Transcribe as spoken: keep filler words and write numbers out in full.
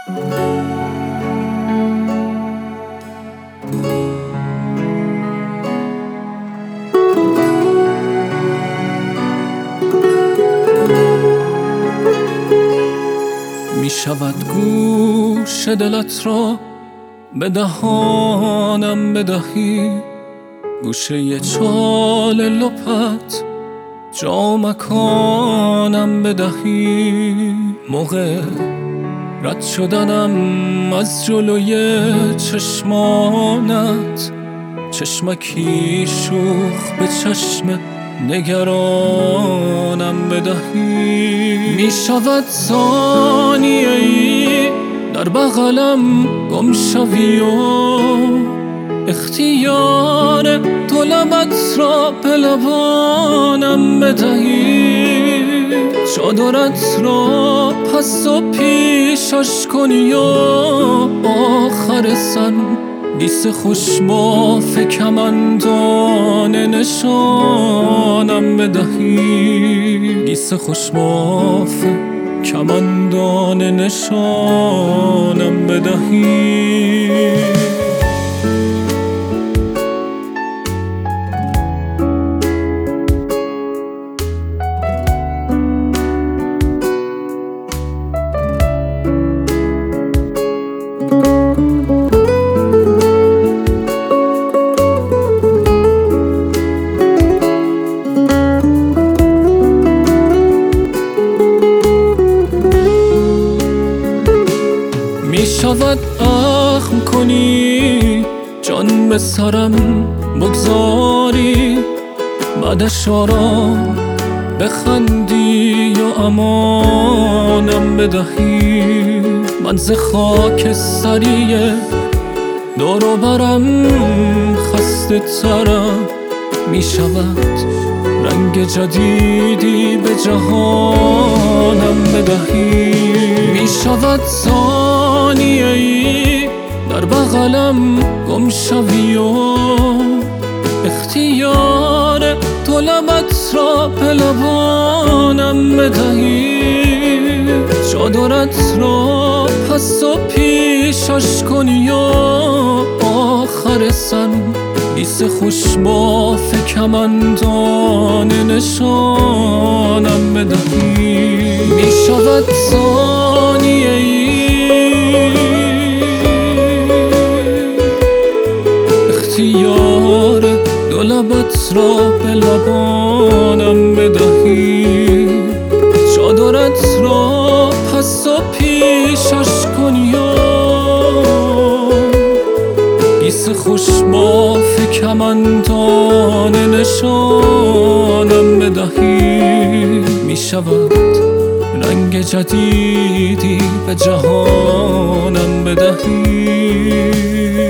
می شود گوش دلت را به دهانم بدهی، گوشه چال لپت جا مکانم بدهی. موقع رد شدنم از جلوی چشمانت، چشمکی شوخ به چشم نگرانم بدهی. می شود ثانیه ای در بغلم گم شوی و اختیار تو لبت را به لبانم بدهی. چادرت را پس و پیشش کنی و آخر سن گیس خوش باف کمندان نشانم بدهی. گیس خوش باف کمندان نشانم بدهی. می شود اخم کنی جان به سرم بگذاری، بعدش آرام بخندی و امانم بدهی. من ز خاک سریه دور و برم خسته ترم، می شود رنگ جدیدی به جهانم بدهی. می شود ثانیه ای در بغلم گم شوی و اختیار تو لبت را به لبانم بدهی. چادرت را پس و پیشش کنی و آخر سن گیس خوش باف کمندان نشانم بدهی. می شود ثانیه ای اختیار دو لبت را به لبانم بدهی. چادرت را پس و پیشش کنی و گیس خوش باف کمندان نشانم بدهی. می شود رنگ جدیدی به جهانم بدهی.